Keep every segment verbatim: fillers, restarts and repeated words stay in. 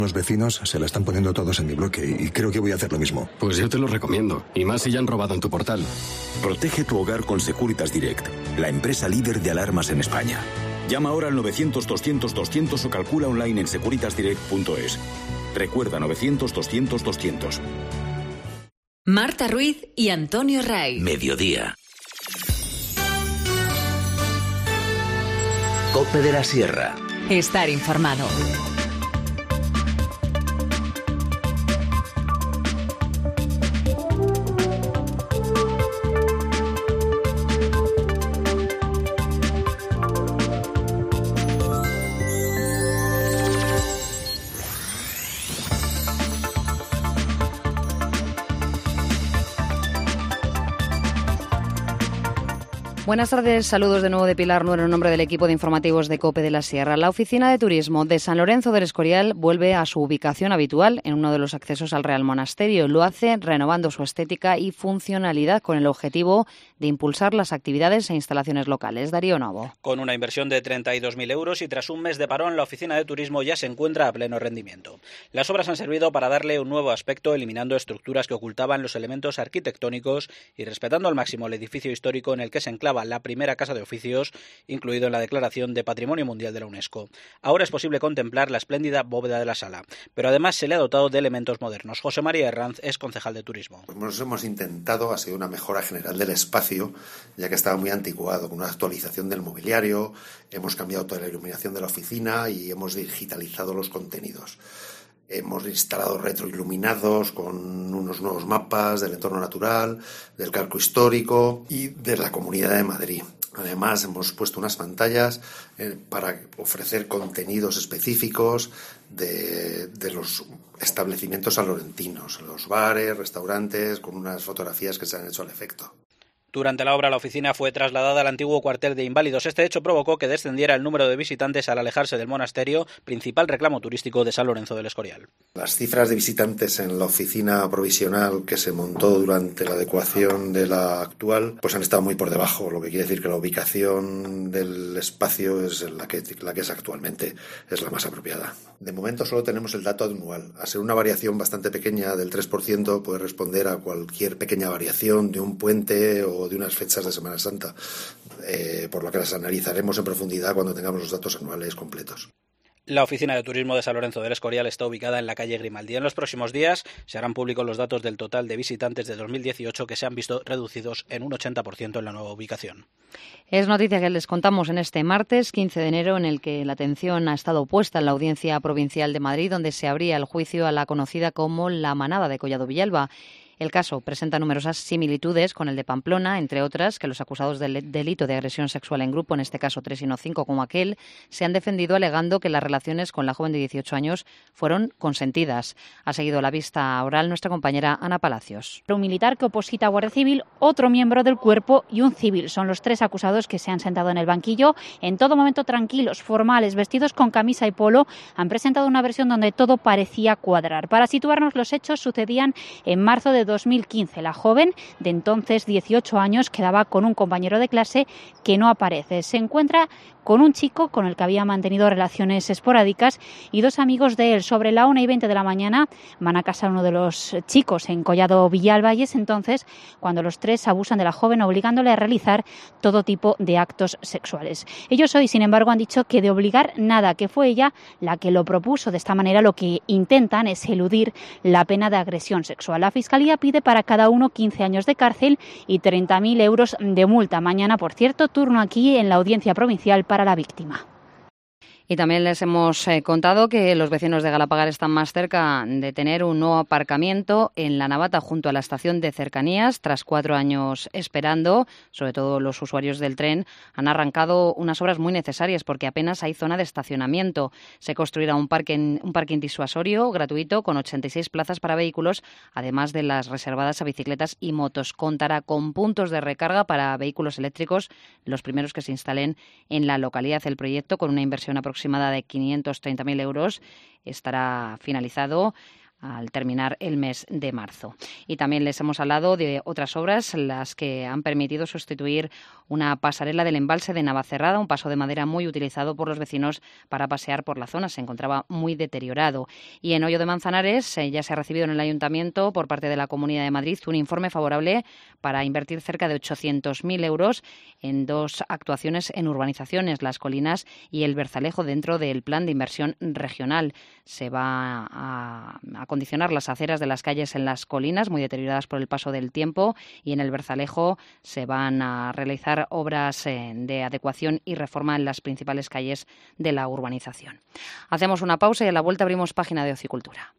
Los vecinos se la están poniendo todos en mi bloque y creo que voy a hacer lo mismo. Pues yo te lo recomiendo, y más si ya han robado en tu portal. Protege tu hogar con Securitas Direct, la empresa líder de alarmas en España. Llama ahora al novecientos doscientos doscientos o calcula online en securitas direct punto es. Recuerda novecientos doscientos doscientos. Marta Ruiz y Antonio Ray. Mediodía. Cope de la Sierra. Estar informado. Buenas tardes, saludos de nuevo de Pilar Nuero en nombre del equipo de informativos de COPE de la Sierra. La Oficina de Turismo de San Lorenzo del Escorial vuelve a su ubicación habitual en uno de los accesos al Real Monasterio. Lo hace renovando su estética y funcionalidad con el objetivo de impulsar las actividades e instalaciones locales. Darío Novo. Con una inversión de treinta y dos mil euros y tras un mes de parón, la Oficina de Turismo ya se encuentra a pleno rendimiento. Las obras han servido para darle un nuevo aspecto, eliminando estructuras que ocultaban los elementos arquitectónicos y respetando al máximo el edificio histórico en el que se enclava la primera casa de oficios, incluido en la declaración de Patrimonio Mundial de la UNESCO. Ahora es posible contemplar la espléndida bóveda de la sala, pero además se le ha dotado de elementos modernos. José María Herranz es concejal de Turismo. Pues nos hemos intentado, ha sido una mejora general del espacio, ya que estaba muy anticuado, con una actualización del mobiliario, hemos cambiado toda la iluminación de la oficina y hemos digitalizado los contenidos. Hemos instalado retroiluminados con unos nuevos mapas del entorno natural, del calco histórico y de la Comunidad de Madrid. Además, hemos puesto unas pantallas eh, para ofrecer contenidos específicos de, de los establecimientos sanlorentinos, los bares, restaurantes, con unas fotografías que se han hecho al efecto. Durante la obra, la oficina fue trasladada al antiguo cuartel de inválidos. Este hecho provocó que descendiera el número de visitantes al alejarse del monasterio, principal reclamo turístico de San Lorenzo del Escorial. Las cifras de visitantes en la oficina provisional que se montó durante la adecuación de la actual pues han estado muy por debajo, lo que quiere decir que la ubicación del espacio es la que, la que es actualmente, es la más apropiada. De momento solo tenemos el dato anual. A ser una variación bastante pequeña del tres por ciento puede responder a cualquier pequeña variación de un puente o de unas fechas de Semana Santa, eh, por lo que las analizaremos en profundidad cuando tengamos los datos anuales completos. La Oficina de Turismo de San Lorenzo del Escorial está ubicada en la calle Grimaldi. En los próximos días se harán públicos los datos del total de visitantes de dos mil dieciocho que se han visto reducidos en un ochenta por ciento en la nueva ubicación. Es noticia que les contamos en este martes quince de enero, en el que la atención ha estado puesta en la Audiencia Provincial de Madrid, donde se abría el juicio a la conocida como La Manada de Collado Villalba. El caso presenta numerosas similitudes con el de Pamplona, entre otras, que los acusados del delito de agresión sexual en grupo, en este caso tres y no cinco como aquel, se han defendido alegando que las relaciones con la joven de dieciocho años fueron consentidas. Ha seguido la vista oral nuestra compañera Ana Palacios. Un militar que oposita a Guardia Civil, otro miembro del cuerpo y un civil. Son los tres acusados que se han sentado en el banquillo, en todo momento tranquilos, formales, vestidos con camisa y polo. Han presentado una versión donde todo parecía cuadrar. Para situarnos, los hechos sucedían en marzo de dos mil quince. La joven, de entonces dieciocho años, quedaba con un compañero de clase que no aparece. Se encuentra con un chico con el que había mantenido relaciones esporádicas y dos amigos de él. Sobre la una y veinte de la mañana van a casa uno de los chicos en Collado Villalba y es entonces cuando los tres abusan de la joven, obligándole a realizar todo tipo de actos sexuales. Ellos hoy, sin embargo, han dicho que de obligar nada, que fue ella la que lo propuso. De esta manera lo que intentan es eludir la pena de agresión sexual. La Fiscalía pide para cada uno quince años de cárcel y treinta mil euros de multa. Mañana, por cierto, turno aquí en la Audiencia Provincial para la víctima. Y también les hemos eh, contado que los vecinos de Galapagar están más cerca de tener un nuevo aparcamiento en La Navata junto a la estación de cercanías. Tras cuatro años esperando, sobre todo los usuarios del tren, han arrancado unas obras muy necesarias porque apenas hay zona de estacionamiento. Se construirá un parking, un parking disuasorio gratuito con ochenta y seis plazas para vehículos, además de las reservadas a bicicletas y motos. Contará con puntos de recarga para vehículos eléctricos, los primeros que se instalen en la localidad. El proyecto, con una inversión aproximada de quinientos treinta mil euros, estará finalizado al terminar el mes de marzo. Y también les hemos hablado de otras obras, las que han permitido sustituir una pasarela del embalse de Navacerrada, un paso de madera muy utilizado por los vecinos para pasear por la zona. Se encontraba muy deteriorado. Y en Hoyo de Manzanares eh, ya se ha recibido en el Ayuntamiento por parte de la Comunidad de Madrid un informe favorable para invertir cerca de ochocientos mil euros en dos actuaciones en urbanizaciones, Las Colinas y el Berzalejo, dentro del Plan de Inversión Regional. Se va a, a acondicionar las aceras de las calles en Las Colinas, muy deterioradas por el paso del tiempo, y en el Berzalejo se van a realizar obras eh, de adecuación y reforma en las principales calles de la urbanización. Hacemos una pausa y a la vuelta abrimos página de Ocicultura.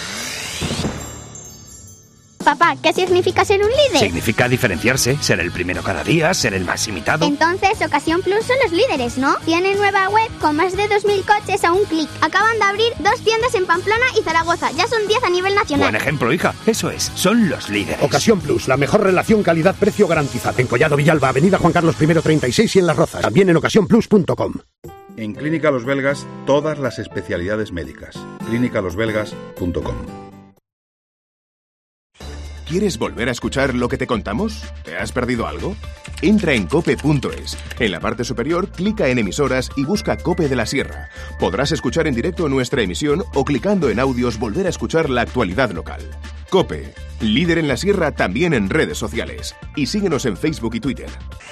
Papá, ¿qué significa ser un líder? Significa diferenciarse, ser el primero cada día, ser el más imitado. Entonces, Ocasión Plus son los líderes, ¿no? Tienen nueva web con más de dos mil coches a un clic. Acaban de abrir dos tiendas en Pamplona y Zaragoza. Ya son diez a nivel nacional. Buen ejemplo, hija. Eso es, son los líderes. Ocasión Plus, la mejor relación calidad-precio garantizada. En Collado Villalba, Avenida Juan Carlos primero treinta y seis y en Las Rozas. También en ocasión plus punto com. En Clínica Los Belgas, todas las especialidades médicas. clínica los belgas punto com. ¿Quieres volver a escuchar lo que te contamos? ¿Te has perdido algo? Entra en cope punto es. En la parte superior, clica en emisoras y busca Cope de la Sierra. Podrás escuchar en directo nuestra emisión o clicando en audios volver a escuchar la actualidad local. Cope, líder en la Sierra también en redes sociales. Y síguenos en Facebook y Twitter.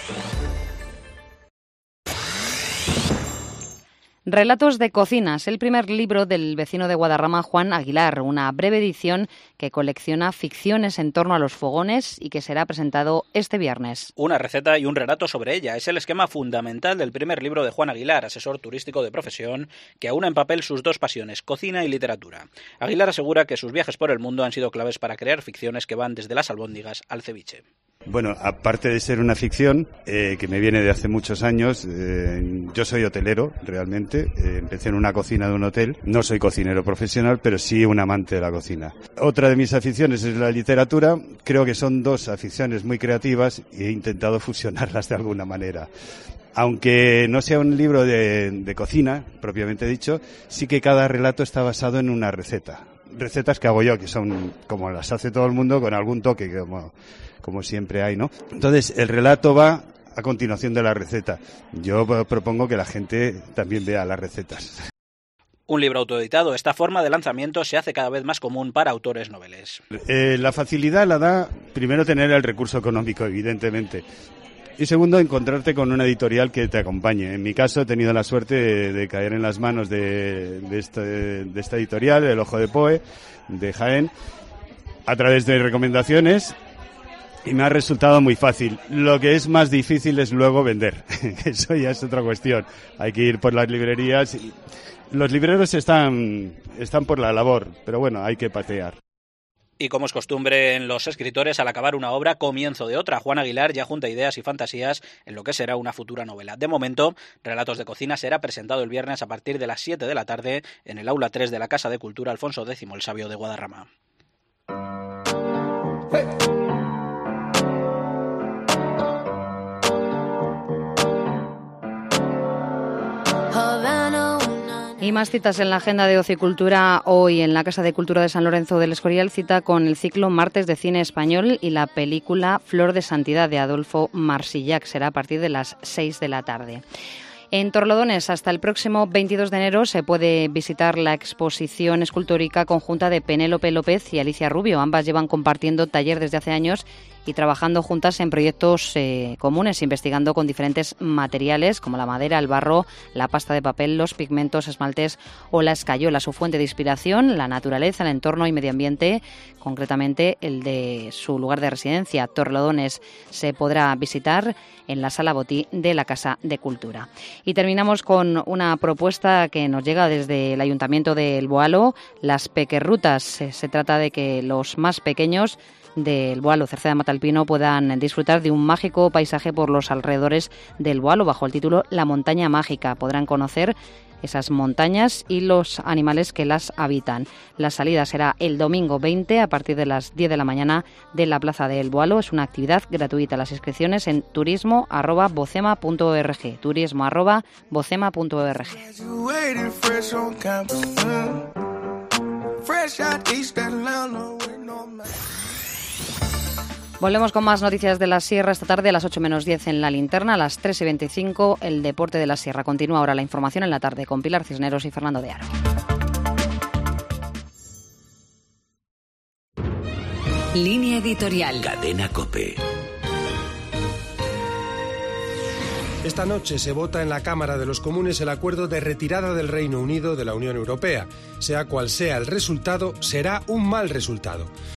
Relatos de cocinas, el primer libro del vecino de Guadarrama, Juan Aguilar, una breve edición que colecciona ficciones en torno a los fogones y que será presentado este viernes. Una receta y un relato sobre ella es el esquema fundamental del primer libro de Juan Aguilar, asesor turístico de profesión, que aúna en papel sus dos pasiones, cocina y literatura. Aguilar asegura que sus viajes por el mundo han sido claves para crear ficciones que van desde las albóndigas al ceviche. Bueno, aparte de ser una ficción eh, que me viene de hace muchos años, eh, yo soy hotelero realmente, eh, empecé en una cocina de un hotel, no soy cocinero profesional, pero sí un amante de la cocina. Otra de mis aficiones es la literatura, creo que son dos aficiones muy creativas y he intentado fusionarlas de alguna manera. Aunque no sea un libro de, de cocina, propiamente dicho, sí que cada relato está basado en una receta. Recetas que hago yo, que son como las hace todo el mundo, con algún toque, como, como siempre hay, ¿no? Entonces, el relato va a continuación de la receta. Yo propongo que la gente también vea las recetas. Un libro autoeditado. Esta forma de lanzamiento se hace cada vez más común para autores noveles. Eh, la facilidad la da, primero, tener el recurso económico, evidentemente. Y segundo, encontrarte con una editorial que te acompañe. En mi caso he tenido la suerte de, de caer en las manos de, de, esta, de esta editorial, El Ojo de Poe, de Jaén, a través de recomendaciones, y me ha resultado muy fácil. Lo que es más difícil es luego vender. Eso ya es otra cuestión. Hay que ir por las librerías. Los libreros están, están por la labor, pero bueno, hay que patear. Y como es costumbre en los escritores, al acabar una obra, comienzo de otra. Juan Aguilar ya junta ideas y fantasías en lo que será una futura novela. De momento, Relatos de Cocina será presentado el viernes a partir de las siete de la tarde en el aula tres de la Casa de Cultura Alfonso X el Sabio de Guadarrama. ¡Hey! Y más citas en la agenda de Ocicultura hoy en la Casa de Cultura de San Lorenzo del Escorial, cita con el ciclo Martes de Cine Español y la película Flor de Santidad de Adolfo Marsillac. Será a partir de las seis de la tarde. En Torlodones, hasta el próximo veintidós de enero se puede visitar la exposición escultórica conjunta de Penélope López y Alicia Rubio. Ambas llevan compartiendo taller desde hace años y trabajando juntas en proyectos eh, comunes, investigando con diferentes materiales como la madera, el barro, la pasta de papel, los pigmentos, esmaltes o la escayola. Su fuente de inspiración, la naturaleza, el entorno y medio ambiente, concretamente el de su lugar de residencia. Torlodones se podrá visitar en la Sala Botí de la Casa de Cultura. Y terminamos con una propuesta que nos llega desde el Ayuntamiento de El Boalo, las pequerrutas. Se, se trata de que los más pequeños del Boalo, Cerceda de Matalpino, puedan disfrutar de un mágico paisaje por los alrededores del Boalo bajo el título La Montaña Mágica. Podrán conocer esas montañas y los animales que las habitan. La salida será el domingo veinte a partir de las diez de la mañana de la Plaza del Boalo. Es una actividad gratuita. Las inscripciones en turismo arroba bocema punto org. turismo arroba bocema punto org. Volvemos con más noticias de la Sierra esta tarde a las ocho menos diez en La Linterna, a las tres y veinticinco el Deporte de la Sierra. Continúa ahora la información en la tarde con Pilar Cisneros y Fernando de Aro. Línea editorial. Cadena COPE. Esta noche se vota en la Cámara de los Comunes el acuerdo de retirada del Reino Unido de la Unión Europea. Sea cual sea el resultado, será un mal resultado.